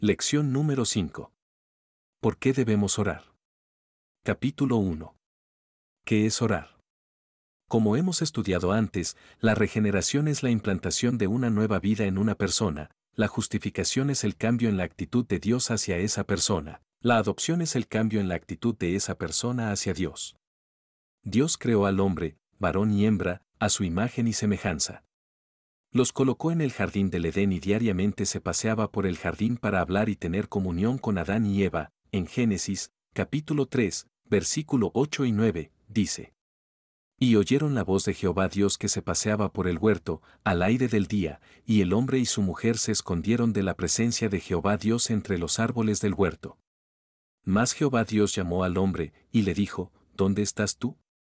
Lección número 5. ¿Por qué debemos orar? Capítulo 1. ¿Qué es orar? Como hemos estudiado antes, la regeneración es la implantación de una nueva vida en una persona, la justificación es el cambio en la actitud de Dios hacia esa persona, la adopción es el cambio en la actitud de esa persona hacia Dios. Dios creó al hombre, varón y hembra, a su imagen y semejanza. Los colocó en el jardín del Edén y diariamente se paseaba por el jardín para hablar y tener comunión con Adán y Eva. En Génesis, capítulo 3, versículo 8 y 9, dice: Y oyeron la voz de Jehová Dios que se paseaba por el huerto, al aire del día, y el hombre y su mujer se escondieron de la presencia de Jehová Dios entre los árboles del huerto. Mas Jehová Dios llamó al hombre, y le dijo: ¿Dónde estás tú?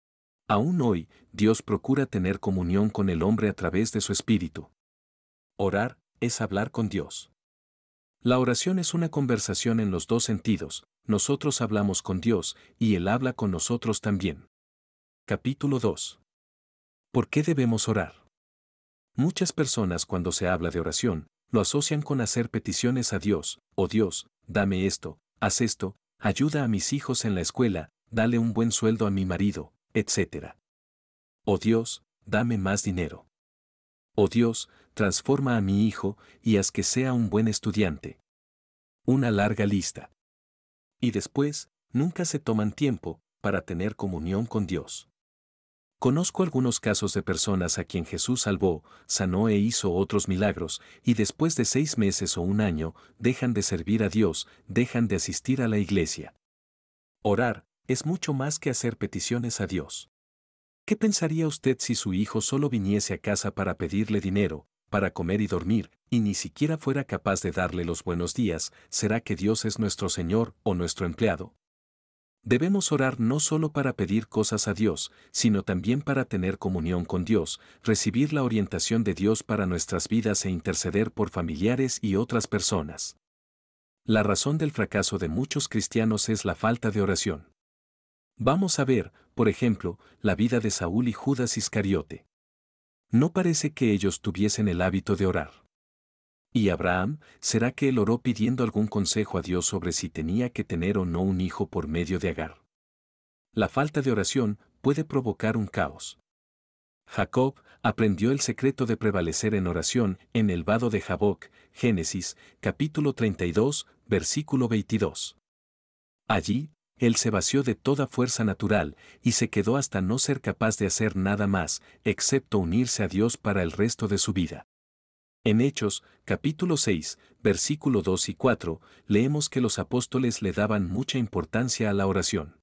Aún hoy, Dios procura tener comunión con el hombre a través de su espíritu. Orar es hablar con Dios. La oración es una conversación en los dos sentidos, nosotros hablamos con Dios, y Él habla con nosotros también. Capítulo 2. ¿Por qué debemos orar? Muchas personas cuando se habla de oración, lo asocian con hacer peticiones a Dios: oh Dios, dame esto, haz esto, ayuda a mis hijos en la escuela, dale un buen sueldo a mi marido, etc. Oh Dios, dame más dinero. Oh Dios, transforma a mi hijo, y haz que sea un buen estudiante. Una larga lista. Y después, nunca se toman tiempo para tener comunión con Dios. Conozco algunos casos de personas a quien Jesús salvó, sanó e hizo otros milagros, y después de 6 meses o un año, dejan de servir a Dios, dejan de asistir a la iglesia. Orar es mucho más que hacer peticiones a Dios. ¿Qué pensaría usted si su hijo solo viniese a casa para pedirle dinero, para comer y dormir, y ni siquiera fuera capaz de darle los buenos días? ¿Será que Dios es nuestro Señor o nuestro empleado? Debemos orar no solo para pedir cosas a Dios, sino también para tener comunión con Dios, recibir la orientación de Dios para nuestras vidas e interceder por familiares y otras personas. La razón del fracaso de muchos cristianos es la falta de oración. Vamos a ver, por ejemplo, la vida de Saúl y Judas Iscariote. No parece que ellos tuviesen el hábito de orar. ¿Y Abraham, será que él oró pidiendo algún consejo a Dios sobre si tenía que tener o no un hijo por medio de Agar? La falta de oración puede provocar un caos. Jacob aprendió el secreto de prevalecer en oración en el vado de Jaboc, Génesis, capítulo 32, versículo 22. Allí, él se vació de toda fuerza natural y se quedó hasta no ser capaz de hacer nada más, excepto unirse a Dios para el resto de su vida. En Hechos, capítulo 6, versículo 2 y 4, leemos que los apóstoles le daban mucha importancia a la oración.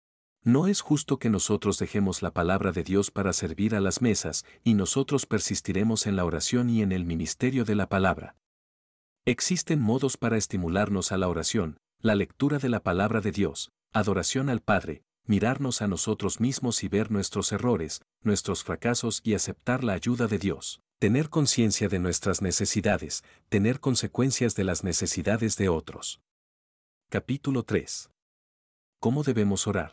No es justo que nosotros dejemos la palabra de Dios para servir a las mesas, y nosotros persistiremos en la oración y en el ministerio de la palabra. Existen modos para estimularnos a la oración: la lectura de la palabra de Dios, adoración al Padre, mirarnos a nosotros mismos y ver nuestros errores, nuestros fracasos y aceptar la ayuda de Dios, tener conciencia de nuestras necesidades, tener consecuencias de las necesidades de otros. Capítulo 3. ¿Cómo debemos orar?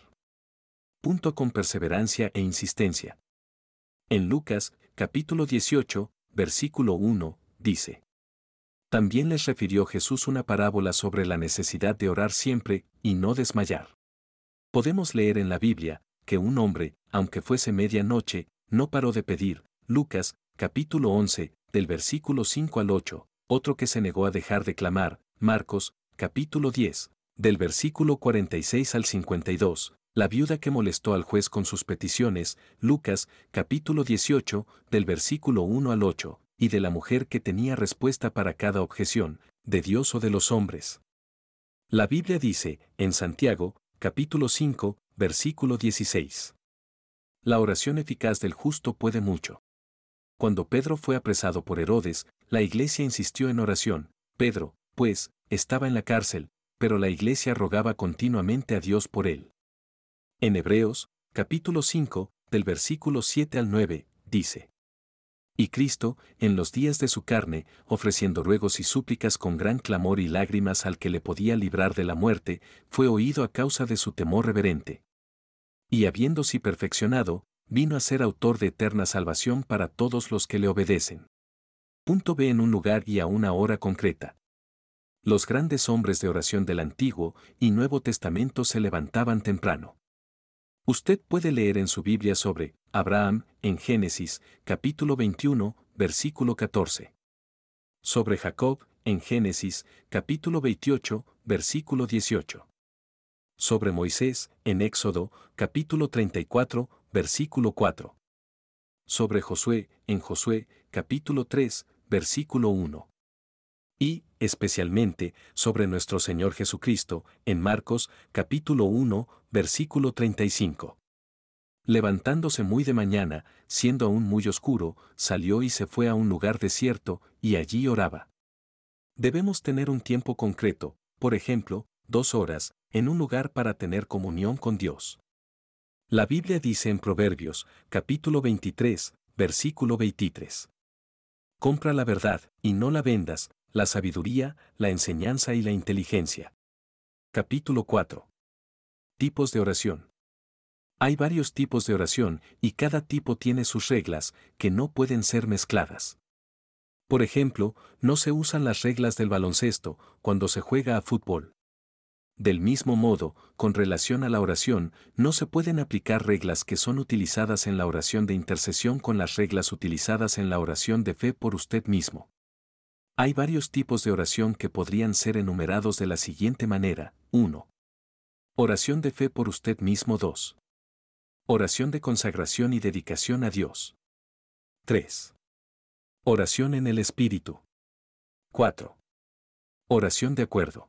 Con perseverancia e insistencia. En Lucas, capítulo 18, versículo 1, dice: También les refirió Jesús una parábola sobre la necesidad de orar siempre y no desmayar. Podemos leer en la Biblia que un hombre, aunque fuese medianoche, no paró de pedir. Lucas, capítulo 11, del versículo 5 al 8, otro que se negó a dejar de clamar. Marcos, capítulo 10, del versículo 46 al 52, la viuda que molestó al juez con sus peticiones. Lucas, capítulo 18, del versículo 1 al 8, y de la mujer que tenía respuesta para cada objeción, de Dios o de los hombres. La Biblia dice, en Santiago, capítulo 5, versículo 16. La oración eficaz del justo puede mucho. Cuando Pedro fue apresado por Herodes, la iglesia insistió en oración. Pedro, pues, estaba en la cárcel, pero la iglesia rogaba continuamente a Dios por él. En Hebreos, capítulo 5, del versículo 7 al 9, dice: Y Cristo, en los días de su carne, ofreciendo ruegos y súplicas con gran clamor y lágrimas al que le podía librar de la muerte, fue oído a causa de su temor reverente. Y habiéndose perfeccionado, vino a ser autor de eterna salvación para todos los que le obedecen. B en un lugar y a una hora concreta. Los grandes hombres de oración del Antiguo y Nuevo Testamento se levantaban temprano. Usted puede leer en su Biblia sobre Abraham en Génesis, capítulo 21, versículo 14. Sobre Jacob en Génesis, capítulo 28, versículo 18. Sobre Moisés en Éxodo, capítulo 34, versículo 4. Sobre Josué en Josué, capítulo 3, versículo 1. Y, especialmente, sobre nuestro Señor Jesucristo, en Marcos, capítulo 1, versículo 35. Levantándose muy de mañana, siendo aún muy oscuro, salió y se fue a un lugar desierto, y allí oraba. Debemos tener un tiempo concreto, por ejemplo, 2 horas, en un lugar para tener comunión con Dios. La Biblia dice en Proverbios, capítulo 23, versículo 23. Compra la verdad, y no la vendas, la sabiduría, la enseñanza y la inteligencia. Capítulo 4. Tipos de oración. Hay varios tipos de oración, y cada tipo tiene sus reglas, que no pueden ser mezcladas. Por ejemplo, no se usan las reglas del baloncesto cuando se juega a fútbol. Del mismo modo, con relación a la oración, no se pueden aplicar reglas que son utilizadas en la oración de intercesión con las reglas utilizadas en la oración de fe por usted mismo. Hay varios tipos de oración que podrían ser enumerados de la siguiente manera. 1. Oración de fe por usted mismo. 2. Oración de consagración y dedicación a Dios. 3. Oración en el Espíritu. 4. Oración de acuerdo.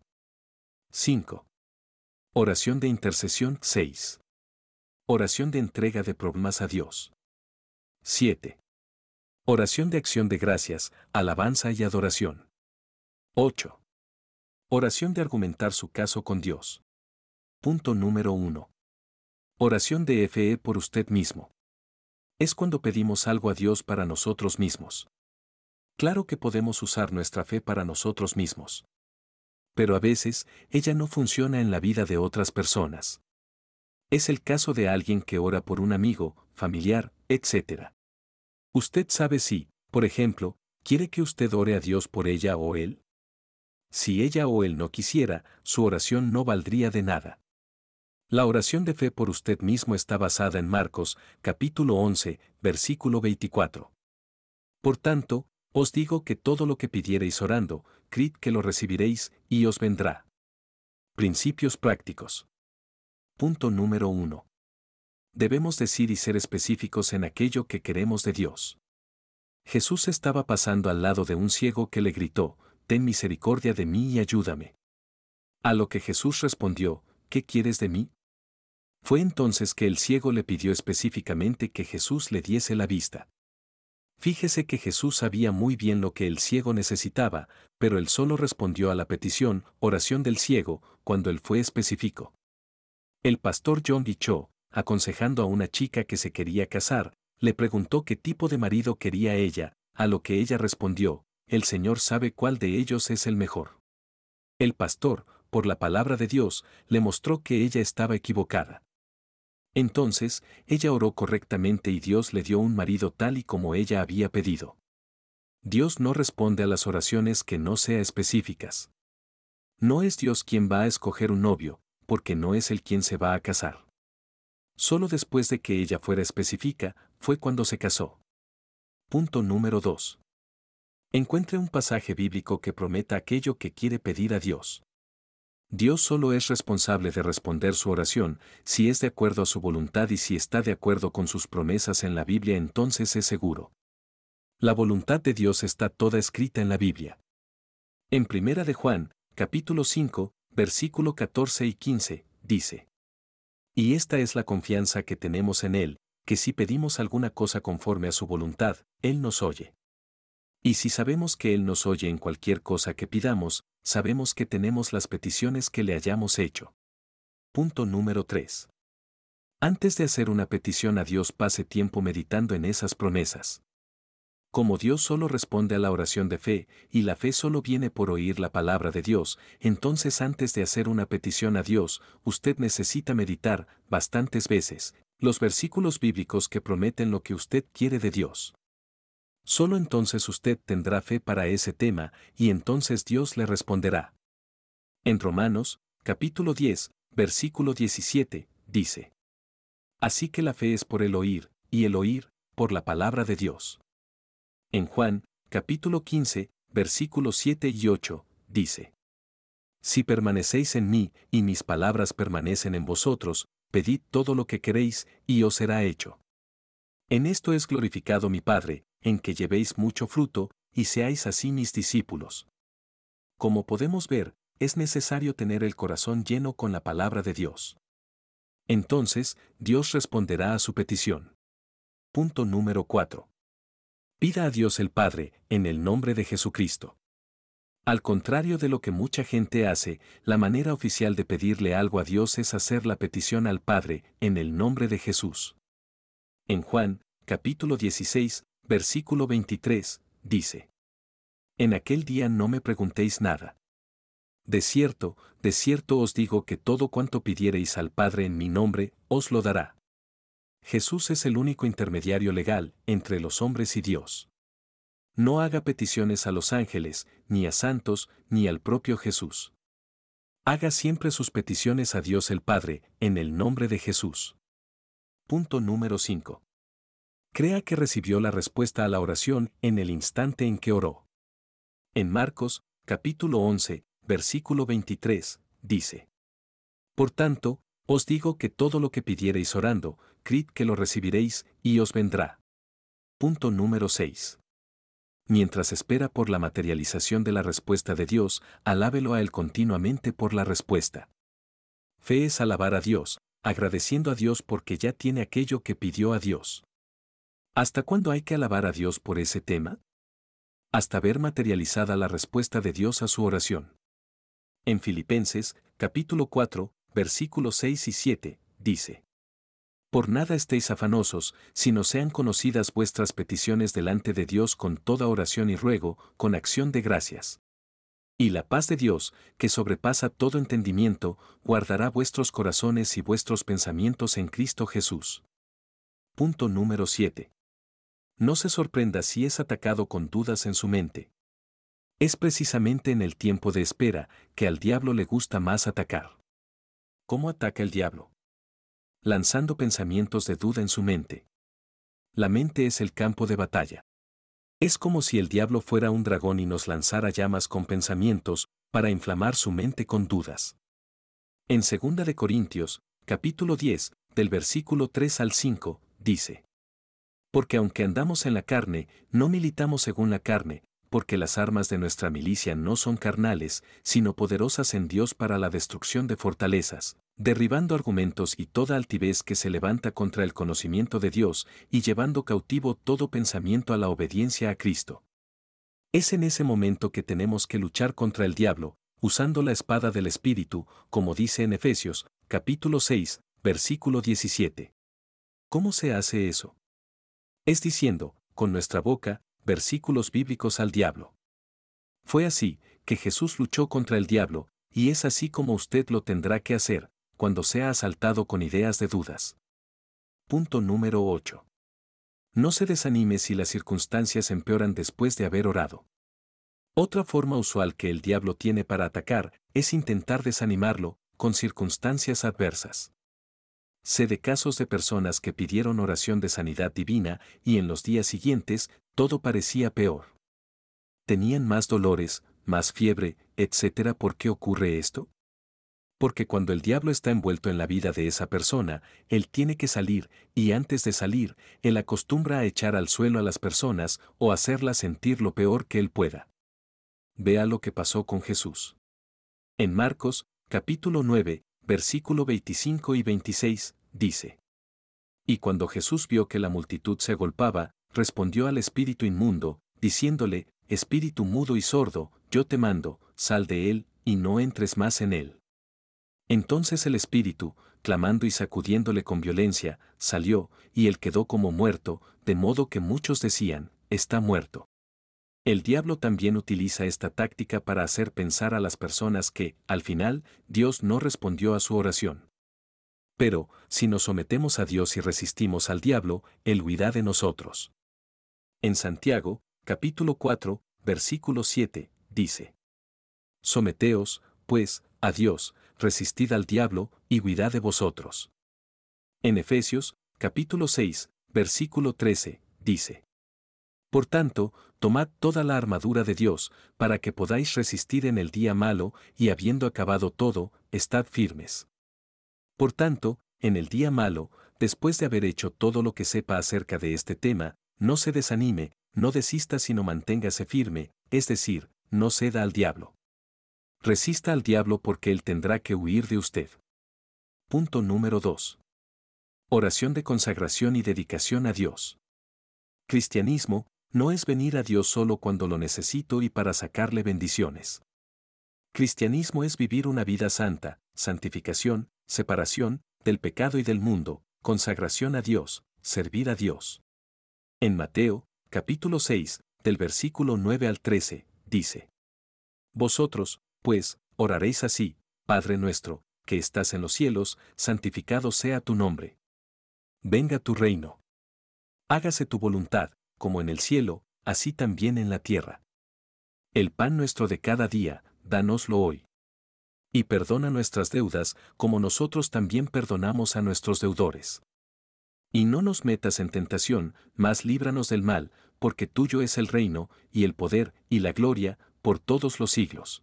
5. Oración de intercesión. 6. Oración de entrega de problemas a Dios. 7. Oración de acción de gracias, alabanza y adoración. 8. Oración de argumentar su caso con Dios. Punto número 1. Oración de fe por usted mismo. Es cuando pedimos algo a Dios para nosotros mismos. Claro que podemos usar nuestra fe para nosotros mismos. Pero a veces, ella no funciona en la vida de otras personas. Es el caso de alguien que ora por un amigo, familiar, etc. Usted sabe si, por ejemplo, quiere que usted ore a Dios por ella o él. Si ella o él no quisiera, su oración no valdría de nada. La oración de fe por usted mismo está basada en Marcos, capítulo 11, versículo 24. Por tanto, os digo que todo lo que pidiereis orando, creed que lo recibiréis, y os vendrá. Principios prácticos. Punto número 1. Debemos decir y ser específicos en aquello que queremos de Dios. Jesús estaba pasando al lado de un ciego que le gritó, «Ten misericordia de mí y ayúdame». A lo que Jesús respondió, «¿Qué quieres de mí?». Fue entonces que el ciego le pidió específicamente que Jesús le diese la vista. Fíjese que Jesús sabía muy bien lo que el ciego necesitaba, pero él solo respondió a la petición, oración del ciego, cuando él fue específico. El pastor John D. Cho, aconsejando a una chica que se quería casar, le preguntó qué tipo de marido quería ella, a lo que ella respondió, el Señor sabe cuál de ellos es el mejor. El pastor, por la palabra de Dios, le mostró que ella estaba equivocada. Entonces, ella oró correctamente y Dios le dio un marido tal y como ella había pedido. Dios no responde a las oraciones que no sea específicas. No es Dios quien va a escoger un novio, porque no es Él quien se va a casar. Solo después de que ella fuera específica, fue cuando se casó. Punto número 2. Encuentre un pasaje bíblico que prometa aquello que quiere pedir a Dios. Dios solo es responsable de responder su oración, si es de acuerdo a su voluntad y si está de acuerdo con sus promesas en la Biblia, entonces es seguro. La voluntad de Dios está toda escrita en la Biblia. En 1 de Juan, capítulo 5, versículo 14 y 15, dice: Y esta es la confianza que tenemos en Él, que si pedimos alguna cosa conforme a su voluntad, Él nos oye. Y si sabemos que Él nos oye en cualquier cosa que pidamos, sabemos que tenemos las peticiones que le hayamos hecho. Punto número 3. Antes de hacer una petición a Dios, pase tiempo meditando en esas promesas. Como Dios solo responde a la oración de fe, y la fe solo viene por oír la palabra de Dios, entonces antes de hacer una petición a Dios, usted necesita meditar, bastantes veces, los versículos bíblicos que prometen lo que usted quiere de Dios. Solo entonces usted tendrá fe para ese tema, y entonces Dios le responderá. En Romanos, capítulo 10, versículo 17, dice: Así que la fe es por el oír, y el oír, por la palabra de Dios. En Juan, capítulo 15, versículos 7 y 8, dice: Si permanecéis en mí, y mis palabras permanecen en vosotros, pedid todo lo que queréis, y os será hecho. En esto es glorificado mi Padre, en que llevéis mucho fruto, y seáis así mis discípulos. Como podemos ver, es necesario tener el corazón lleno con la palabra de Dios. Entonces, Dios responderá a su petición. Punto número 4. Pida a Dios el Padre, en el nombre de Jesucristo. Al contrario de lo que mucha gente hace, la manera oficial de pedirle algo a Dios es hacer la petición al Padre, en el nombre de Jesús. En Juan, capítulo 16, versículo 23, dice: En aquel día no me preguntéis nada. De cierto os digo que todo cuanto pidiereis al Padre en mi nombre, os lo dará. Jesús es el único intermediario legal entre los hombres y Dios. No haga peticiones a los ángeles, ni a santos, ni al propio Jesús. Haga siempre sus peticiones a Dios el Padre, en el nombre de Jesús. Punto número 5. Crea que recibió la respuesta a la oración en el instante en que oró. En Marcos, capítulo 11, versículo 23, dice: Por tanto, os digo que todo lo que pidiereis orando, creed que lo recibiréis, y os vendrá. Punto número 6. Mientras espera por la materialización de la respuesta de Dios, alábelo a Él continuamente por la respuesta. Fe es alabar a Dios, agradeciendo a Dios porque ya tiene aquello que pidió a Dios. ¿Hasta cuándo hay que alabar a Dios por ese tema? Hasta ver materializada la respuesta de Dios a su oración. En Filipenses, capítulo 4, versículos 6 y 7, dice: Por nada estéis afanosos, sino sean conocidas vuestras peticiones delante de Dios con toda oración y ruego, con acción de gracias. Y la paz de Dios, que sobrepasa todo entendimiento, guardará vuestros corazones y vuestros pensamientos en Cristo Jesús. Punto número 7. No se sorprenda si es atacado con dudas en su mente. Es precisamente en el tiempo de espera que al diablo le gusta más atacar. ¿Cómo ataca el diablo? Lanzando pensamientos de duda en su mente. La mente es el campo de batalla. Es como si el diablo fuera un dragón y nos lanzara llamas con pensamientos, para inflamar su mente con dudas. En 2 de Corintios, capítulo 10, del versículo 3 al 5, dice: Porque aunque andamos en la carne, no militamos según la carne, porque las armas de nuestra milicia no son carnales, sino poderosas en Dios para la destrucción de fortalezas, derribando argumentos y toda altivez que se levanta contra el conocimiento de Dios, y llevando cautivo todo pensamiento a la obediencia a Cristo. Es en ese momento que tenemos que luchar contra el diablo, usando la espada del Espíritu, como dice en Efesios, capítulo 6, versículo 17. ¿Cómo se hace eso? Es diciendo, con nuestra boca, versículos bíblicos al diablo. Fue así que Jesús luchó contra el diablo, y es así como usted lo tendrá que hacer, cuando sea asaltado con ideas de dudas. Punto número 8. No se desanime si las circunstancias empeoran después de haber orado. Otra forma usual que el diablo tiene para atacar es intentar desanimarlo, con circunstancias adversas. Sé de casos de personas que pidieron oración de sanidad divina y en los días siguientes, todo parecía peor. Tenían más dolores, más fiebre, etc. ¿Por qué ocurre esto? Porque cuando el diablo está envuelto en la vida de esa persona, él tiene que salir, y antes de salir, él acostumbra a echar al suelo a las personas o hacerlas sentir lo peor que él pueda. Vea lo que pasó con Jesús. En Marcos, capítulo 9, versículo 25 y 26, dice: Y cuando Jesús vio que la multitud se agolpaba, respondió al espíritu inmundo, diciéndole: Espíritu mudo y sordo, yo te mando, sal de él, y no entres más en él. Entonces el espíritu, clamando y sacudiéndole con violencia, salió, y él quedó como muerto, de modo que muchos decían: está muerto. El diablo también utiliza esta táctica para hacer pensar a las personas que, al final, Dios no respondió a su oración. Pero, si nos sometemos a Dios y resistimos al diablo, él huirá de nosotros. En Santiago, capítulo 4, versículo 7, dice: Someteos, pues, a Dios, resistid al diablo, y huirá de vosotros. En Efesios, capítulo 6, versículo 13, dice: Por tanto, tomad toda la armadura de Dios, para que podáis resistir en el día malo, y habiendo acabado todo, estad firmes. Por tanto, en el día malo, después de haber hecho todo lo que sepa acerca de este tema, no se desanime, no desista sino manténgase firme, es decir, no ceda al diablo. Resista al diablo porque él tendrá que huir de usted. Punto número 2. Oración de consagración y dedicación a Dios. Cristianismo no es venir a Dios solo cuando lo necesito y para sacarle bendiciones. Cristianismo es vivir una vida santa, santificación, separación, del pecado y del mundo, consagración a Dios, servir a Dios. En Mateo, capítulo 6, del versículo 9 al 13, dice: Vosotros, pues, oraréis así: Padre nuestro, que estás en los cielos, santificado sea tu nombre. Venga tu reino. Hágase tu voluntad, como en el cielo, así también en la tierra. El pan nuestro de cada día, dánoslo hoy. Y perdona nuestras deudas, como nosotros también perdonamos a nuestros deudores. Y no nos metas en tentación, mas líbranos del mal, porque tuyo es el reino, y el poder, y la gloria, por todos los siglos.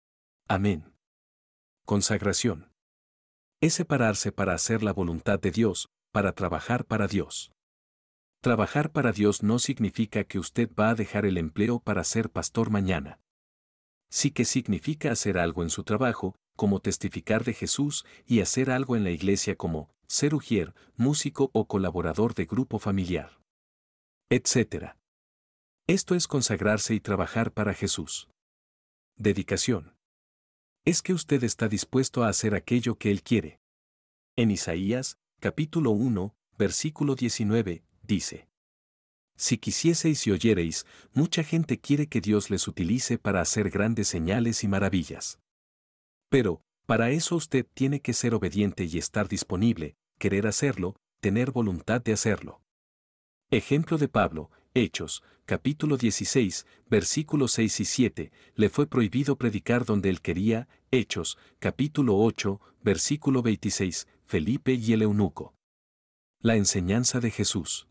Amén. Consagración. Es separarse para hacer la voluntad de Dios, para trabajar para Dios. Trabajar para Dios no significa que usted va a dejar el empleo para ser pastor mañana. Sí que significa hacer algo en su trabajo, como testificar de Jesús, y hacer algo en la iglesia como ser ujier, músico o colaborador de grupo familiar, etc. Esto es consagrarse y trabajar para Jesús. Dedicación. Es que usted está dispuesto a hacer aquello que Él quiere. En Isaías, capítulo 1, versículo 19, dice: Si quisieseis y oyereis, mucha gente quiere que Dios les utilice para hacer grandes señales y maravillas. Pero, para eso usted tiene que ser obediente y estar disponible, querer hacerlo, tener voluntad de hacerlo. Ejemplo de Pablo, Hechos, capítulo 16, versículos 6 y 7, le fue prohibido predicar donde él quería, Hechos, capítulo 8, versículo 26, Felipe y el eunuco. La enseñanza de Jesús.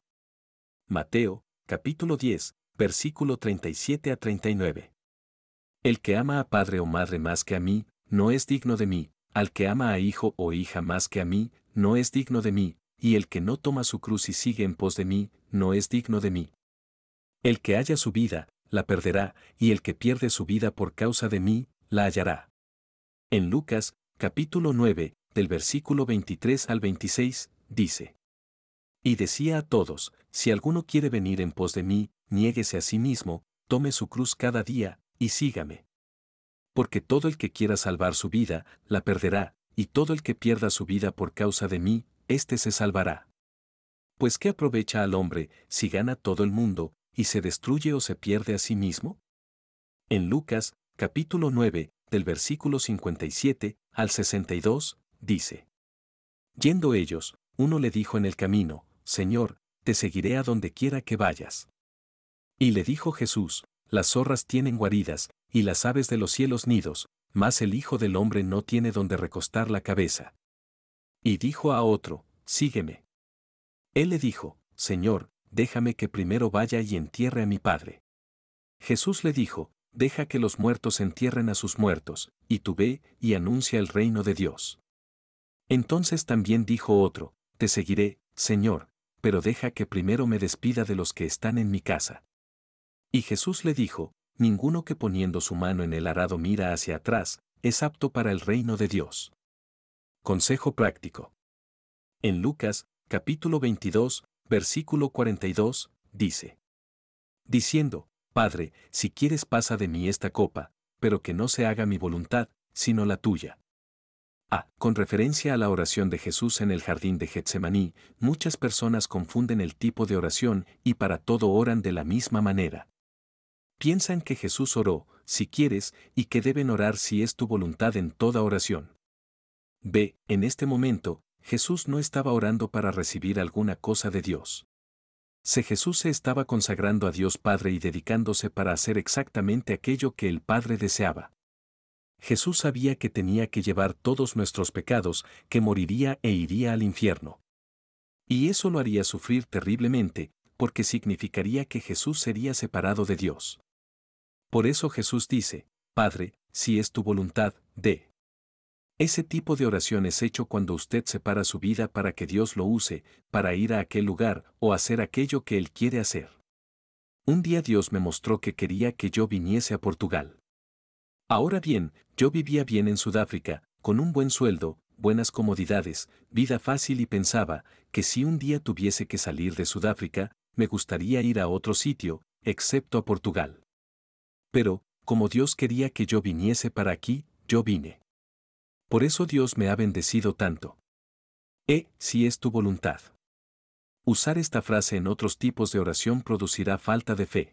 Mateo, capítulo 10, versículo 37 a 39. El que ama a padre o madre más que a mí, no es digno de mí, al que ama a hijo o hija más que a mí, no es digno de mí, y el que no toma su cruz y sigue en pos de mí, no es digno de mí. El que haya su vida, la perderá, y el que pierde su vida por causa de mí, la hallará. En Lucas, capítulo 9, del versículo 23 al 26, dice: Y decía a todos: Si alguno quiere venir en pos de mí, niéguese a sí mismo, tome su cruz cada día, y sígame. Porque todo el que quiera salvar su vida, la perderá, y todo el que pierda su vida por causa de mí, éste se salvará. Pues ¿qué aprovecha al hombre si gana todo el mundo, y se destruye o se pierde a sí mismo? En Lucas, capítulo 9, del versículo 57 al 62, dice: Yendo ellos, uno le dijo en el camino: Señor, te seguiré a donde quiera que vayas. Y le dijo Jesús: Las zorras tienen guaridas, y las aves de los cielos nidos, mas el Hijo del Hombre no tiene donde recostar la cabeza. Y dijo a otro: Sígueme. Él le dijo: Señor, déjame que primero vaya y entierre a mi padre. Jesús le dijo: Deja que los muertos entierren a sus muertos, y tú ve y anuncia el reino de Dios. Entonces también dijo otro: Te seguiré, Señor, pero deja que primero me despida de los que están en mi casa. Y Jesús le dijo: Ninguno que poniendo su mano en el arado mira hacia atrás, es apto para el reino de Dios. Consejo práctico. En Lucas, capítulo 22, versículo 42, dice: Diciendo: Padre, si quieres pasa de mí esta copa, pero que no se haga mi voluntad, sino la tuya. Con referencia a la oración de Jesús en el jardín de Getsemaní, muchas personas confunden el tipo de oración y para todo oran de la misma manera. Piensan que Jesús oró, si quieres, y que deben orar si es tu voluntad en toda oración. En este momento, Jesús no estaba orando para recibir alguna cosa de Dios. Jesús se estaba consagrando a Dios Padre y dedicándose para hacer exactamente aquello que el Padre deseaba. Jesús sabía que tenía que llevar todos nuestros pecados, que moriría e iría al infierno. Y eso lo haría sufrir terriblemente, porque significaría que Jesús sería separado de Dios. Por eso Jesús dice, Padre, si es tu voluntad, de. Ese tipo de oración es hecho cuando usted separa su vida para que Dios lo use, para ir a aquel lugar o hacer aquello que Él quiere hacer. Un día Dios me mostró que quería que yo viniese a Portugal. Ahora bien, yo vivía bien en Sudáfrica, con un buen sueldo, buenas comodidades, vida fácil y pensaba que si un día tuviese que salir de Sudáfrica, me gustaría ir a otro sitio, excepto a Portugal. Pero, como Dios quería que yo viniese para aquí, yo vine. Por eso Dios me ha bendecido tanto. Si es tu voluntad. Usar esta frase en otros tipos de oración producirá falta de fe.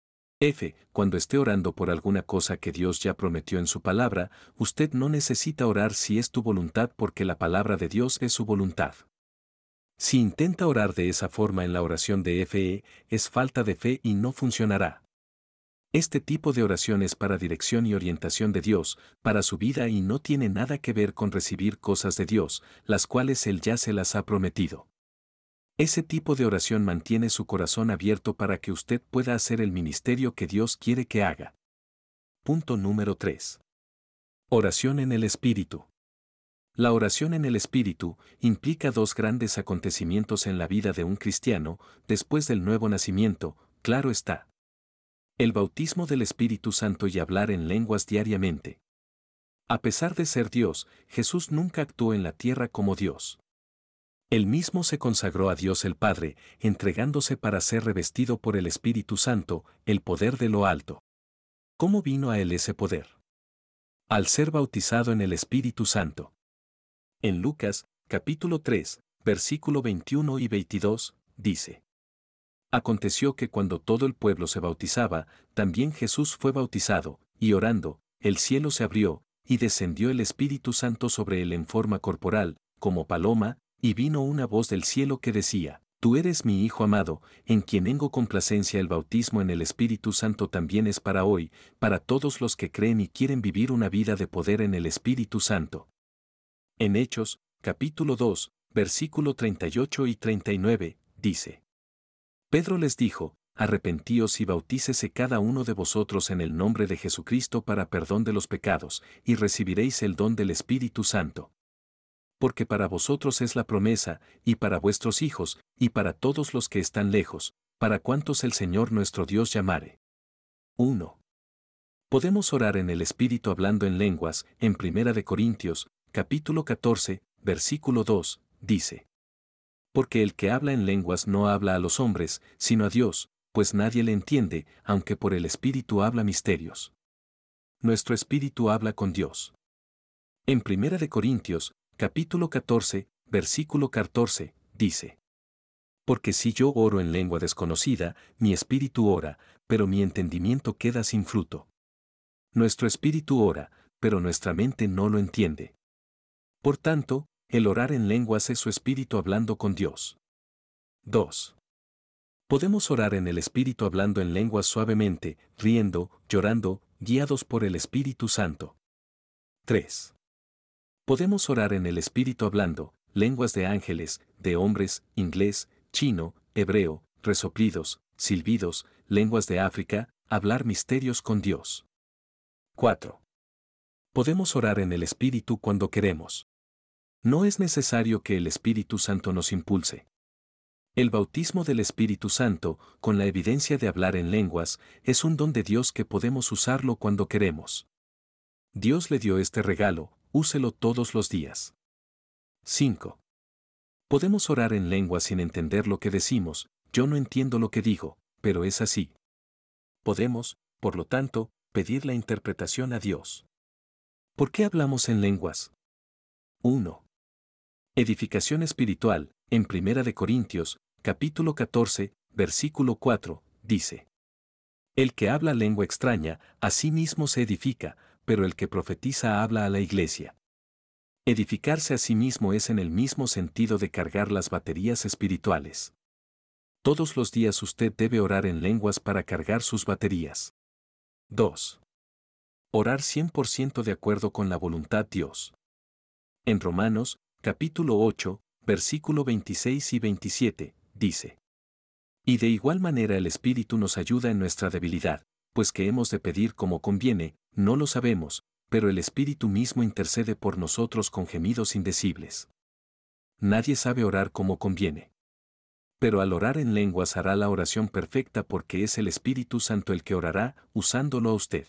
Cuando esté orando por alguna cosa que Dios ya prometió en su palabra, usted no necesita orar si es tu voluntad porque la palabra de Dios es su voluntad. Si intenta orar de esa forma en la oración de fe, es falta de fe y no funcionará. Este tipo de oración es para dirección y orientación de Dios, para su vida y no tiene nada que ver con recibir cosas de Dios, las cuales Él ya se las ha prometido. Ese tipo de oración mantiene su corazón abierto para que usted pueda hacer el ministerio que Dios quiere que haga. Punto número 3. Oración en el Espíritu. La oración en el Espíritu implica dos grandes acontecimientos en la vida de un cristiano, después del nuevo nacimiento, claro está. El bautismo del Espíritu Santo y hablar en lenguas diariamente. A pesar de ser Dios, Jesús nunca actuó en la tierra como Dios. Él mismo se consagró a Dios el Padre, entregándose para ser revestido por el Espíritu Santo, el poder de lo alto. ¿Cómo vino a él ese poder? Al ser bautizado en el Espíritu Santo. En Lucas, capítulo 3, versículo 21 y 22, dice: Aconteció que cuando todo el pueblo se bautizaba, también Jesús fue bautizado, y orando, el cielo se abrió, y descendió el Espíritu Santo sobre él en forma corporal, como paloma, y vino una voz del cielo que decía: Tú eres mi Hijo amado, en quien tengo complacencia. El bautismo en el Espíritu Santo también es para hoy, para todos los que creen y quieren vivir una vida de poder en el Espíritu Santo. En Hechos, capítulo 2, versículo 38 y 39, dice: Pedro les dijo: Arrepentíos y bautícese cada uno de vosotros en el nombre de Jesucristo para perdón de los pecados, y recibiréis el don del Espíritu Santo. Porque para vosotros es la promesa, y para vuestros hijos, y para todos los que están lejos, para cuantos el Señor nuestro Dios llamare. 1. Podemos orar en el Espíritu hablando en lenguas. En 1 Corintios, capítulo 14, versículo 2, dice: Porque el que habla en lenguas no habla a los hombres, sino a Dios, pues nadie le entiende, aunque por el Espíritu habla misterios. Nuestro Espíritu habla con Dios. En 1 Corintios, capítulo 14, versículo 14, dice: Porque si yo oro en lengua desconocida, mi espíritu ora, pero mi entendimiento queda sin fruto. Nuestro espíritu ora, pero nuestra mente no lo entiende. Por tanto, el orar en lenguas es su espíritu hablando con Dios. 2. Podemos orar en el Espíritu hablando en lenguas suavemente, riendo, llorando, guiados por el Espíritu Santo. 3. Podemos orar en el Espíritu hablando, lenguas de ángeles, de hombres, inglés, chino, hebreo, resoplidos, silbidos, lenguas de África, hablar misterios con Dios. 4. Podemos orar en el Espíritu cuando queremos. No es necesario que el Espíritu Santo nos impulse. El bautismo del Espíritu Santo, con la evidencia de hablar en lenguas, es un don de Dios que podemos usarlo cuando queremos. Dios le dio este regalo, úselo todos los días. 5. Podemos orar en lenguas sin entender lo que decimos. Yo no entiendo lo que digo, pero es así. Podemos, por lo tanto, pedir la interpretación a Dios. ¿Por qué hablamos en lenguas? 1. Edificación espiritual. En 1 Corintios, capítulo 14, versículo 4, dice: El que habla lengua extraña, a sí mismo se edifica, pero el que profetiza habla a la iglesia. Edificarse a sí mismo es en el mismo sentido de cargar las baterías espirituales. Todos los días usted debe orar en lenguas para cargar sus baterías. 2. Orar 100% de acuerdo con la voluntad Dios. En Romanos, capítulo 8, versículo 26 y 27, dice: Y de igual manera el Espíritu nos ayuda en nuestra debilidad, pues que hemos de pedir como conviene, no lo sabemos, pero el Espíritu mismo intercede por nosotros con gemidos indecibles. Nadie sabe orar como conviene. Pero al orar en lenguas hará la oración perfecta porque es el Espíritu Santo el que orará, usándolo a usted.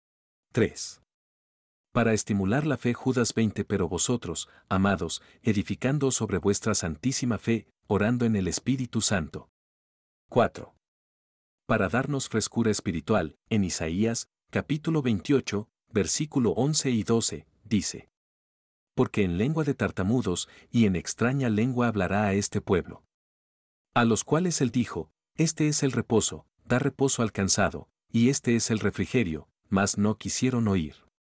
3. Para estimular la fe Judas 20. Pero vosotros, amados, edificando sobre vuestra santísima fe, orando en el Espíritu Santo. 4. Para darnos frescura espiritual, en Isaías, capítulo 28, versículo 11 y 12, dice: Porque en lengua de tartamudos y en extraña lengua hablará a este pueblo. A los cuales él dijo: Este es el reposo, da reposo al cansado, y este es el refrigerio, mas no quisieron oír.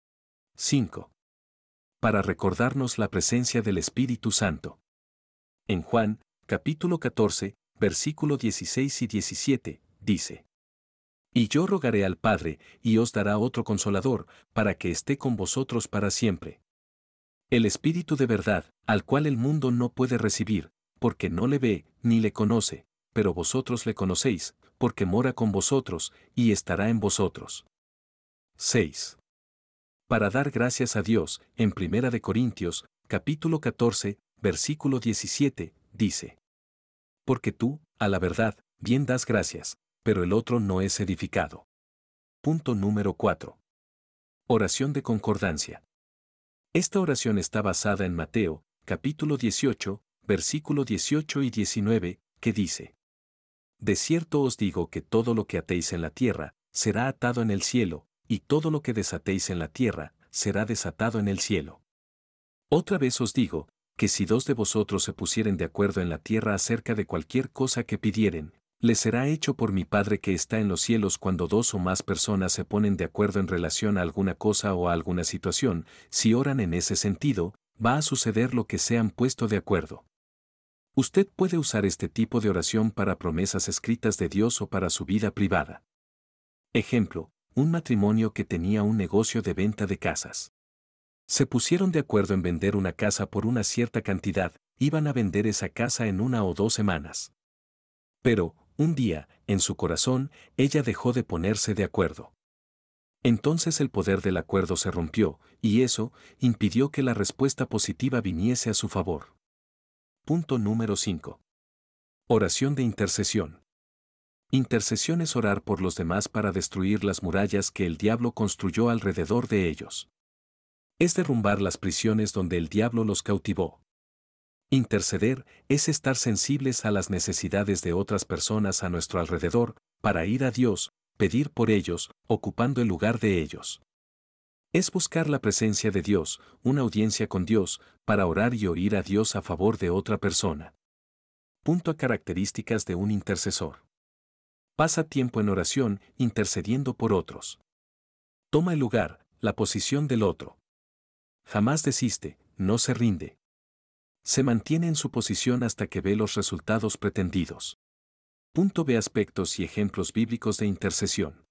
5. Para recordarnos la presencia del Espíritu Santo. En Juan, capítulo 14, versículo 16 y 17, dice: Y yo rogaré al Padre, y os dará otro consolador, para que esté con vosotros para siempre. El Espíritu de verdad, al cual el mundo no puede recibir, porque no le ve, ni le conoce, pero vosotros le conocéis, porque mora con vosotros, y estará en vosotros. 6. Para dar gracias a Dios, en 1 Corintios, capítulo 14, versículo 17, dice: Porque tú, a la verdad, bien das gracias, pero el otro no es edificado. Punto número 4. Oración de concordancia. Esta oración está basada en Mateo, capítulo 18, versículo 18 y 19, que dice: De cierto os digo que todo lo que atéis en la tierra, será atado en el cielo, y todo lo que desatéis en la tierra, será desatado en el cielo. Otra vez os digo, que si dos de vosotros se pusieren de acuerdo en la tierra acerca de cualquier cosa que pidieren, les será hecho por mi Padre que está en los cielos. Cuando dos o más personas se ponen de acuerdo en relación a alguna cosa o a alguna situación, si oran en ese sentido, va a suceder lo que se han puesto de acuerdo. Usted puede usar este tipo de oración para promesas escritas de Dios o para su vida privada. Ejemplo, un matrimonio que tenía un negocio de venta de casas. Se pusieron de acuerdo en vender una casa por una cierta cantidad, iban a vender esa casa en 1 o 2 semanas. Pero, un día, en su corazón, ella dejó de ponerse de acuerdo. Entonces el poder del acuerdo se rompió, y eso impidió que la respuesta positiva viniese a su favor. Punto número 5. Oración de intercesión. Intercesión es orar por los demás para destruir las murallas que el diablo construyó alrededor de ellos. Es derrumbar las prisiones donde el diablo los cautivó. Interceder es estar sensibles a las necesidades de otras personas a nuestro alrededor, para ir a Dios, pedir por ellos, ocupando el lugar de ellos. Es buscar la presencia de Dios, una audiencia con Dios, para orar y oír a Dios a favor de otra persona. Punto a características de un intercesor. Pasa tiempo en oración, intercediendo por otros. Toma el lugar, la posición del otro. Jamás desiste, no se rinde. Se mantiene en su posición hasta que ve los resultados pretendidos. Punto B. Aspectos y ejemplos bíblicos de intercesión.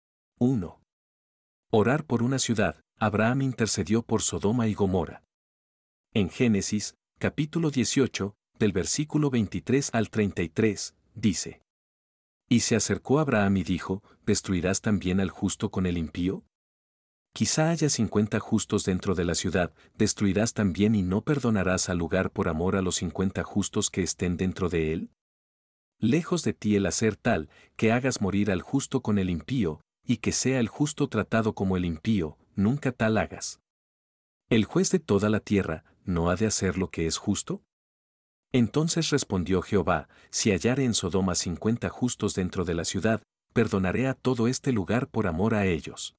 1. Orar por una ciudad. Abraham intercedió por Sodoma y Gomorra. En Génesis, capítulo 18, del versículo 23 al 33, dice: Y se acercó Abraham y dijo: ¿Destruirás también al justo con el impío? Quizá haya 50 justos dentro de la ciudad, ¿destruirás también y no perdonarás al lugar por amor a los 50 justos que estén dentro de él? Lejos de ti el hacer tal, que hagas morir al justo con el impío, y que sea el justo tratado como el impío, nunca tal hagas. ¿El juez de toda la tierra no ha de hacer lo que es justo? Entonces respondió Jehová: Si hallare en Sodoma 50 justos dentro de la ciudad, perdonaré a todo este lugar por amor a ellos.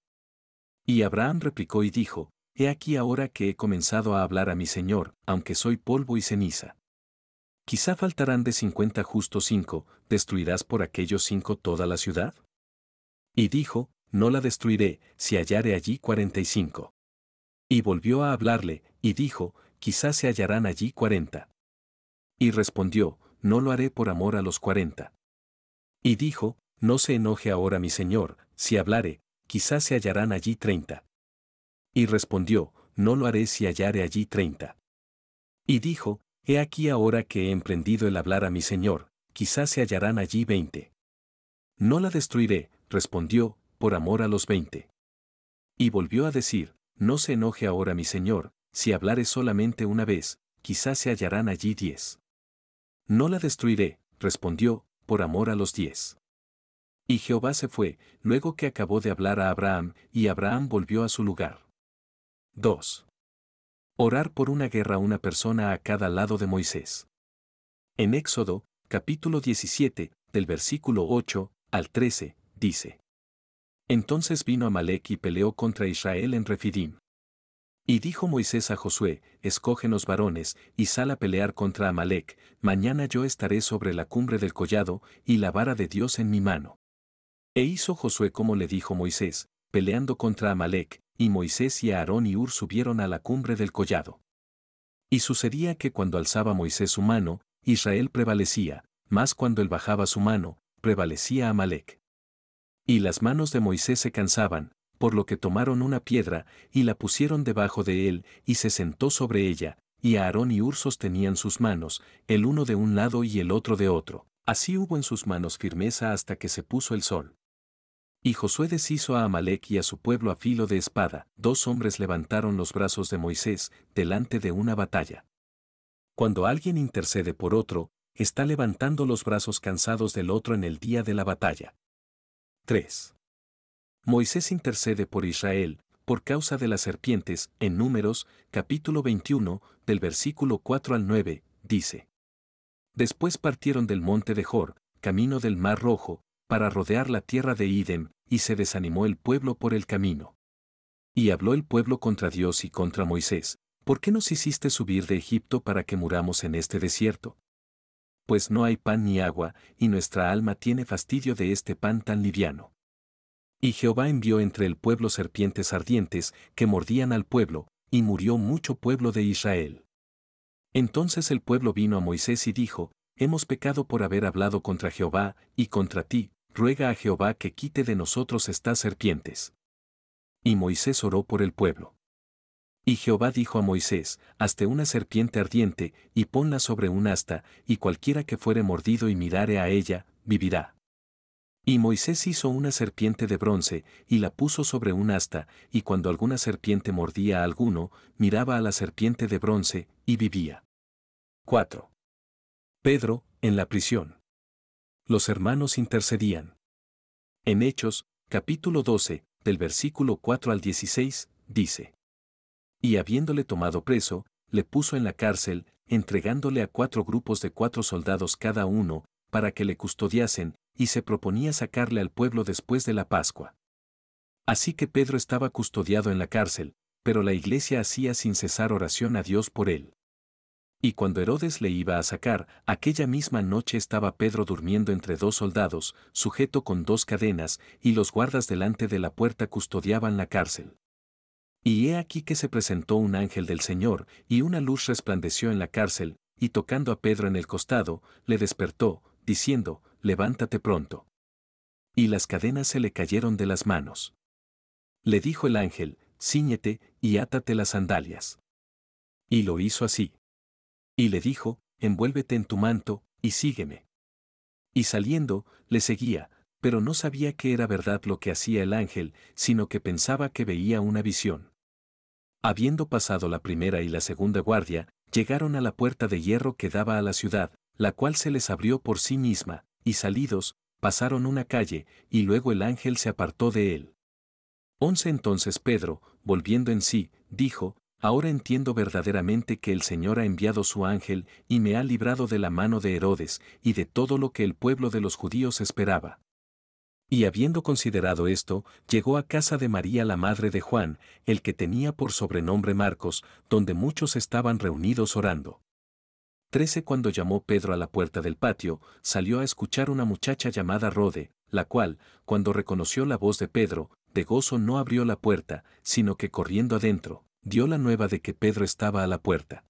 Y Abraham replicó y dijo: He aquí ahora que he comenzado a hablar a mi Señor, aunque soy polvo y ceniza. Quizá faltarán de 50 justos 5, ¿destruirás por aquellos 5 toda la ciudad? Y dijo: No la destruiré, si hallare allí 45. Y volvió a hablarle, y dijo: Quizá se hallarán allí 40. Y respondió: No lo haré por amor a los 40. Y dijo: No se enoje ahora mi Señor, si hablare, quizás se hallarán allí 30. Y respondió, no lo haré si hallare allí 30. Y dijo, he aquí ahora que he emprendido el hablar a mi señor, quizás se hallarán allí 20. No la destruiré, respondió, por amor a los 20. Y volvió a decir, no se enoje ahora mi señor, si hablare solamente una vez, quizás se hallarán allí 10. No la destruiré, respondió, por amor a los 10. Y Jehová se fue, luego que acabó de hablar a Abraham, y Abraham volvió a su lugar. 2. Orar por una guerra una persona a cada lado de Moisés. En Éxodo, capítulo 17, del versículo 8 al 13, dice. Entonces vino Amalec y peleó contra Israel en Refidim. Y dijo Moisés a Josué, escógenos varones, y sal a pelear contra Amalec, mañana yo estaré sobre la cumbre del collado, y la vara de Dios en mi mano. E hizo Josué como le dijo Moisés, peleando contra Amalec, y Moisés y Aarón y Hur subieron a la cumbre del collado. Y sucedía que cuando alzaba Moisés su mano, Israel prevalecía, mas cuando él bajaba su mano, prevalecía Amalec. Y las manos de Moisés se cansaban, por lo que tomaron una piedra, y la pusieron debajo de él, y se sentó sobre ella, y Aarón y Hur sostenían sus manos, el uno de un lado y el otro de otro. Así hubo en sus manos firmeza hasta que se puso el sol. Y Josué deshizo a Amalec y a su pueblo a filo de espada. 2 hombres levantaron los brazos de Moisés, delante de una batalla. Cuando alguien intercede por otro, está levantando los brazos cansados del otro en el día de la batalla. 3. Moisés intercede por Israel, por causa de las serpientes, en Números, capítulo 21, del versículo 4 al 9, dice. Después partieron del monte de Jor, camino del Mar Rojo, para rodear la tierra de Idem, y se desanimó el pueblo por el camino. Y habló el pueblo contra Dios y contra Moisés, ¿por qué nos hiciste subir de Egipto para que muramos en este desierto? Pues no hay pan ni agua, y nuestra alma tiene fastidio de este pan tan liviano. Y Jehová envió entre el pueblo serpientes ardientes, que mordían al pueblo, y murió mucho pueblo de Israel. Entonces el pueblo vino a Moisés y dijo, hemos pecado por haber hablado contra Jehová, y contra ti, ruega a Jehová que quite de nosotros estas serpientes. Y Moisés oró por el pueblo. Y Jehová dijo a Moisés, hazte una serpiente ardiente, y ponla sobre un asta, y cualquiera que fuere mordido y mirare a ella, vivirá. Y Moisés hizo una serpiente de bronce, y la puso sobre un asta, y cuando alguna serpiente mordía a alguno, miraba a la serpiente de bronce, y vivía. 4. Pedro, en la prisión. Los hermanos intercedían. En Hechos, capítulo 12, del versículo 4 al 16, dice. Y habiéndole tomado preso, le puso en la cárcel, entregándole a 4 grupos de 4 soldados cada uno, para que le custodiasen, y se proponía sacarle al pueblo después de la Pascua. Así que Pedro estaba custodiado en la cárcel, pero la iglesia hacía sin cesar oración a Dios por él. Y cuando Herodes le iba a sacar, aquella misma noche estaba Pedro durmiendo entre 2 soldados, sujeto con 2 cadenas, y los guardas delante de la puerta custodiaban la cárcel. Y he aquí que se presentó un ángel del Señor, y una luz resplandeció en la cárcel, y tocando a Pedro en el costado, le despertó, diciendo, levántate pronto. Y las cadenas se le cayeron de las manos. Le dijo el ángel, cíñete, y átate las sandalias. Y lo hizo así. Y le dijo, envuélvete en tu manto, y sígueme. Y saliendo, le seguía, pero no sabía que era verdad lo que hacía el ángel, sino que pensaba que veía una visión. Habiendo pasado la primera y la segunda guardia, llegaron a la puerta de hierro que daba a la ciudad, la cual se les abrió por sí misma, y salidos, pasaron una calle, y luego el ángel se apartó de él. 11 Entonces Pedro, volviendo en sí, dijo, ahora entiendo verdaderamente que el Señor ha enviado su ángel, y me ha librado de la mano de Herodes, y de todo lo que el pueblo de los judíos esperaba. Y habiendo considerado esto, llegó a casa de María la madre de Juan, el que tenía por sobrenombre Marcos, donde muchos estaban reunidos orando. 13 Cuando llamó Pedro a la puerta del patio, salió a escuchar una muchacha llamada Rode, la cual, cuando reconoció la voz de Pedro, de gozo no abrió la puerta, sino que corriendo adentro, dio la nueva de que Pedro estaba a la puerta.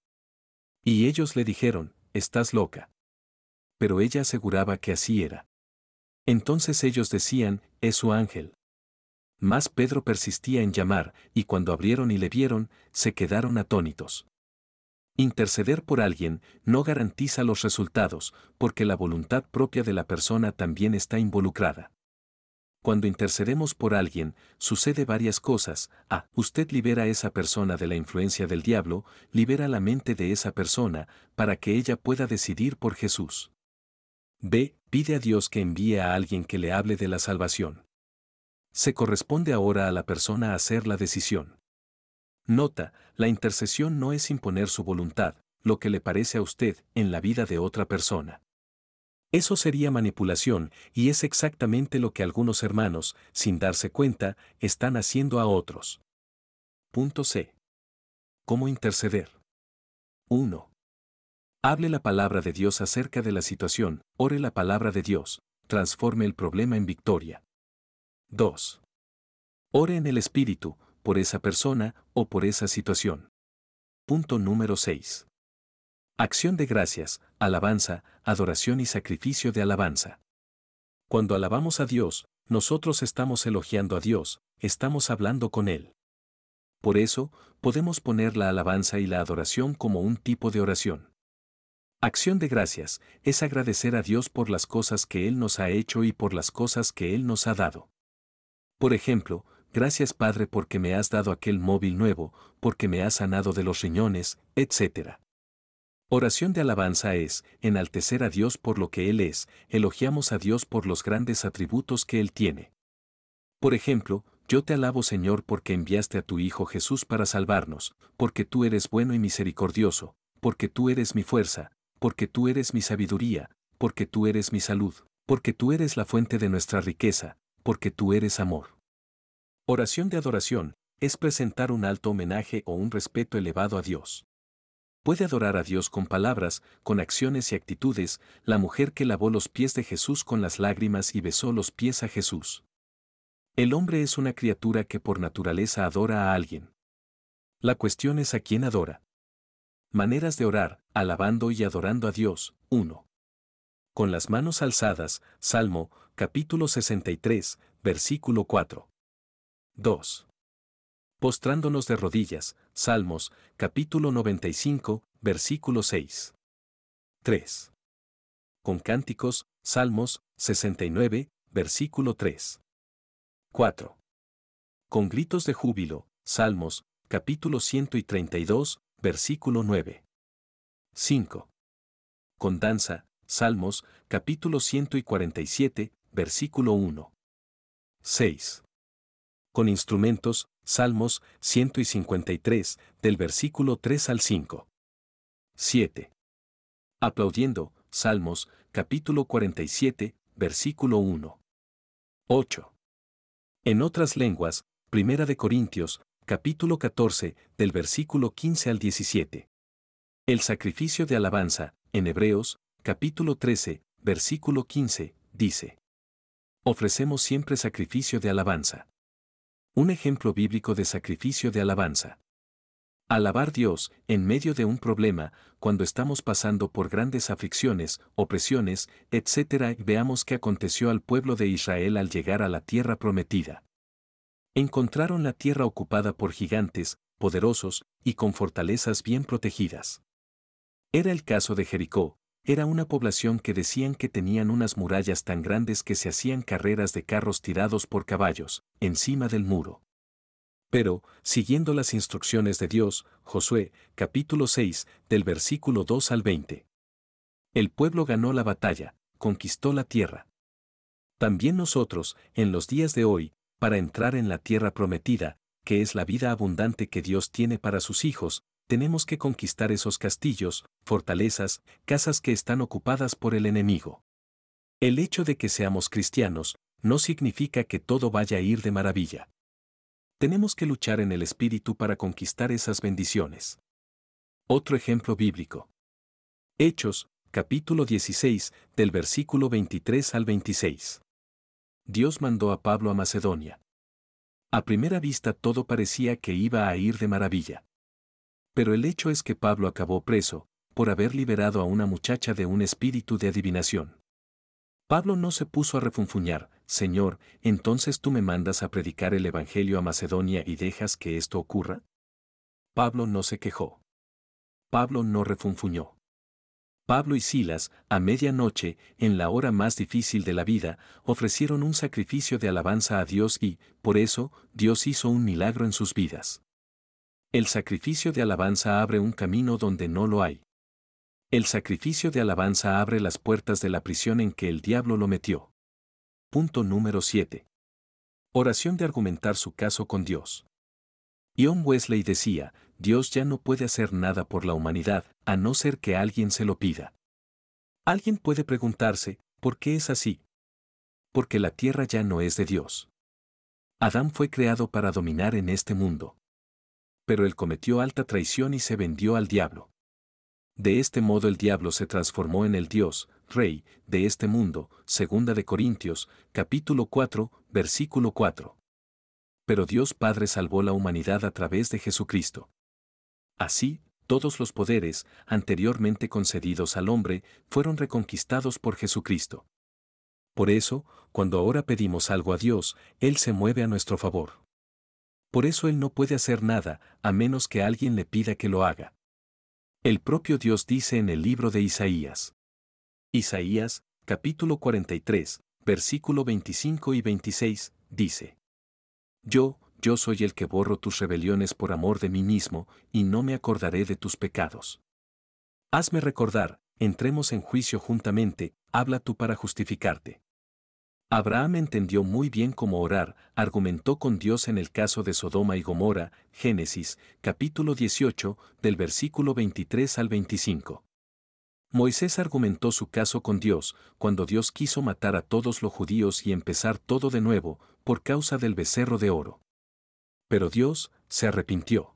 Y ellos le dijeron, estás loca. Pero ella aseguraba que así era. Entonces ellos decían, es su ángel. Mas Pedro persistía en llamar, y cuando abrieron y le vieron, se quedaron atónitos. Interceder por alguien no garantiza los resultados, porque la voluntad propia de la persona también está involucrada. Cuando intercedemos por alguien, sucede varias cosas. A. Usted libera a esa persona de la influencia del diablo, libera la mente de esa persona, para que ella pueda decidir por Jesús. B. Pide a Dios que envíe a alguien que le hable de la salvación. Se corresponde ahora a la persona hacer la decisión. Nota, la intercesión no es imponer su voluntad, lo que le parece a usted, en la vida de otra persona. Eso sería manipulación, y es exactamente lo que algunos hermanos, sin darse cuenta, están haciendo a otros. Punto C. ¿Cómo interceder? 1. Hable la palabra de Dios acerca de la situación, ore la palabra de Dios, transforme el problema en victoria. 2. Ore en el Espíritu, por esa persona o por esa situación. Punto número 6. Acción de gracias, alabanza, adoración y sacrificio de alabanza. Cuando alabamos a Dios, nosotros estamos elogiando a Dios, estamos hablando con Él. Por eso, podemos poner la alabanza y la adoración como un tipo de oración. Acción de gracias es agradecer a Dios por las cosas que Él nos ha hecho y por las cosas que Él nos ha dado. Por ejemplo, gracias Padre porque me has dado aquel móvil nuevo, porque me has sanado de los riñones, etc. Oración de alabanza es, enaltecer a Dios por lo que Él es, elogiamos a Dios por los grandes atributos que Él tiene. Por ejemplo, yo te alabo Señor porque enviaste a tu Hijo Jesús para salvarnos, porque tú eres bueno y misericordioso, porque tú eres mi fuerza, porque tú eres mi sabiduría, porque tú eres mi salud, porque tú eres la fuente de nuestra riqueza, porque tú eres amor. Oración de adoración es presentar un alto homenaje o un respeto elevado a Dios. Puede adorar a Dios con palabras, con acciones y actitudes, la mujer que lavó los pies de Jesús con las lágrimas y besó los pies a Jesús. El hombre es una criatura que por naturaleza adora a alguien. La cuestión es a quién adora. Maneras de orar, alabando y adorando a Dios. 1. Con las manos alzadas, Salmo, capítulo 63, versículo 4. 2. Postrándonos de rodillas, Salmos, capítulo 95, versículo 6. 3. Con cánticos, Salmos, 69, versículo 3. 4. Con gritos de júbilo, Salmos, capítulo 132, versículo 9. 5. Con danza, Salmos, capítulo 147, versículo 1. 6. Con instrumentos, Salmos 153, del versículo 3 al 5. 7. Aplaudiendo, Salmos, capítulo 47, versículo 1. 8. En otras lenguas, Primera de Corintios, capítulo 14, del versículo 15 al 17. El sacrificio de alabanza, en Hebreos, capítulo 13, versículo 15, dice: ofrecemos siempre sacrificio de alabanza. Un ejemplo bíblico de sacrificio de alabanza. Alabar Dios en medio de un problema, cuando estamos pasando por grandes aflicciones, opresiones, etc. Veamos qué aconteció al pueblo de Israel al llegar a la tierra prometida. Encontraron la tierra ocupada por gigantes, poderosos, y con fortalezas bien protegidas. Era el caso de Jericó, era una población que decían que tenían unas murallas tan grandes que se hacían carreras de carros tirados por caballos, encima del muro. Pero, siguiendo las instrucciones de Dios, Josué, capítulo 6, del versículo 2 al 20. El pueblo ganó la batalla, conquistó la tierra. También nosotros, en los días de hoy, para entrar en la tierra prometida, que es la vida abundante que Dios tiene para sus hijos, tenemos que conquistar esos castillos, fortalezas, casas que están ocupadas por el enemigo. El hecho de que seamos cristianos, no significa que todo vaya a ir de maravilla. Tenemos que luchar en el Espíritu para conquistar esas bendiciones. Otro ejemplo bíblico. Hechos, capítulo 16, del versículo 23 al 26. Dios mandó a Pablo a Macedonia. A primera vista todo parecía que iba a ir de maravilla. Pero el hecho es que Pablo acabó preso, por haber liberado a una muchacha de un espíritu de adivinación. Pablo no se puso a refunfuñar, Señor, ¿entonces tú me mandas a predicar el Evangelio a Macedonia y dejas que esto ocurra? Pablo no se quejó. Pablo no refunfuñó. Pablo y Silas, a medianoche, en la hora más difícil de la vida, ofrecieron un sacrificio de alabanza a Dios y, por eso, Dios hizo un milagro en sus vidas. El sacrificio de alabanza abre un camino donde no lo hay. El sacrificio de alabanza abre las puertas de la prisión en que el diablo lo metió. Punto número 7. Oración de argumentar su caso con Dios. John Wesley decía, Dios ya no puede hacer nada por la humanidad, a no ser que alguien se lo pida. Alguien puede preguntarse, ¿por qué es así? Porque la tierra ya no es de Dios. Adán fue creado para dominar en este mundo. Pero él cometió alta traición y se vendió al diablo. De este modo el diablo se transformó en el Dios, Rey, de este mundo, 2 de Corintios, capítulo 4, versículo 4. Pero Dios Padre salvó la humanidad a través de Jesucristo. Así, todos los poderes, anteriormente concedidos al hombre, fueron reconquistados por Jesucristo. Por eso, cuando ahora pedimos algo a Dios, Él se mueve a nuestro favor. Por eso Él no puede hacer nada, a menos que alguien le pida que lo haga. El propio Dios dice en el libro de Isaías. Isaías, capítulo 43, versículo 25 y 26, dice: Yo soy el que borro tus rebeliones por amor de mí mismo, y no me acordaré de tus pecados. Hazme recordar, entremos en juicio juntamente, habla tú para justificarte. Abraham entendió muy bien cómo orar, argumentó con Dios en el caso de Sodoma y Gomorra, Génesis, capítulo 18, del versículo 23 al 25. Moisés argumentó su caso con Dios, cuando Dios quiso matar a todos los judíos y empezar todo de nuevo, por causa del becerro de oro. Pero Dios se arrepintió.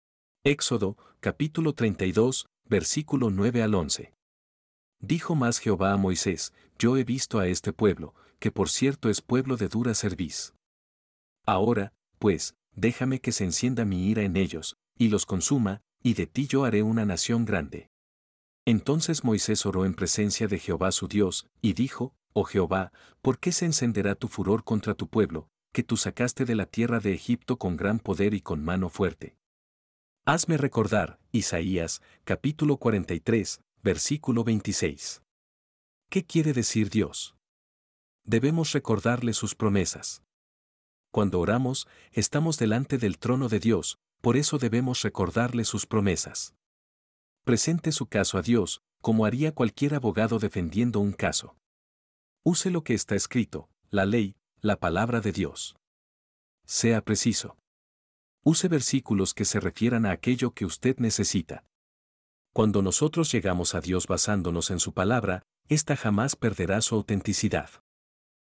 Éxodo, capítulo 32, versículo 9 al 11. Dijo más Jehová a Moisés: Yo he visto a este pueblo, que por cierto es pueblo de dura cerviz. Ahora, pues, déjame que se encienda mi ira en ellos, y los consuma, y de ti yo haré una nación grande. Entonces Moisés oró en presencia de Jehová su Dios, y dijo: Oh Jehová, ¿por qué se encenderá tu furor contra tu pueblo, que tú sacaste de la tierra de Egipto con gran poder y con mano fuerte? Hazme recordar, Isaías, capítulo 43, versículo 26. ¿Qué quiere decir Dios? Debemos recordarle sus promesas. Cuando oramos, estamos delante del trono de Dios, por eso debemos recordarle sus promesas. Presente su caso a Dios, como haría cualquier abogado defendiendo un caso. Use lo que está escrito, la ley, la palabra de Dios. Sea preciso. Use versículos que se refieran a aquello que usted necesita. Cuando nosotros llegamos a Dios basándonos en su palabra, ésta jamás perderá su autenticidad.